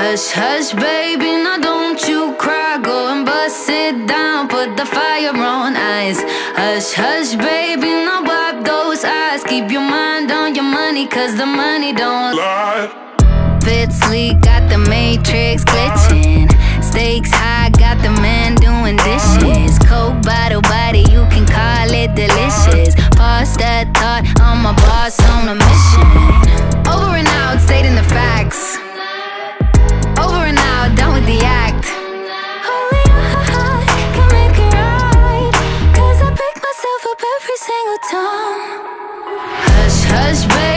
Hush, hush, baby, now don't you cry. Go and bust it down, put the fire on ice. Hush, hush, baby, now wipe those eyes. Keep your mind on your money, cause the money don't lie. Fit sleek, got the matrix glitching. Stakes high, got the man doing dishes. Coke bottle body, you can call it delicious. Pause that thought, I'm a boss on a mission. Over and out, stating the facts. Over and out, done with the act. Only I can make it right, cause I pick myself up every single time. Hush, hush, baby,